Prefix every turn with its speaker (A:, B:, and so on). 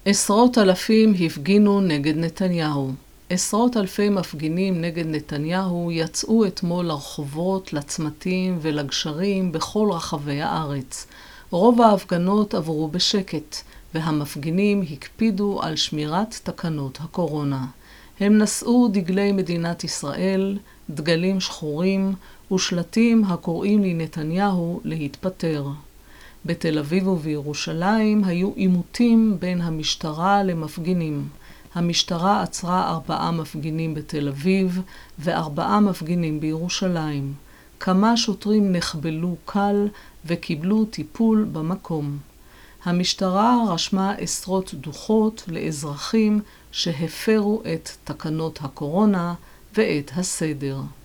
A: עשרות אלפים הפגינו נגד נתניהו. עשרות אלפי מפגינים נגד נתניהו יצאו אתמול לרחובות, לצמתים ולגשרים בכל רחבי הארץ. רוב ההפגנות עברו בשקט, והמפגינים הקפידו על שמירת תקנות הקורונה. הם נשאו דגלי מדינת ישראל, דגלים שחורים ושלטים הקוראים לנתניהו להתפטר. בתל אביב ובירושלים היו עימותים בין המשטרה למפגינים. המשטרה עצרה 4 מפגינים בתל אביב ו4 מפגינים בירושלים. כמה שוטרים נחבלו קל וקיבלו טיפול במקום. המשטרה רשמה עשרות דוחות לאזרחים שהפרו את תקנות הקורונה ואת הסדר.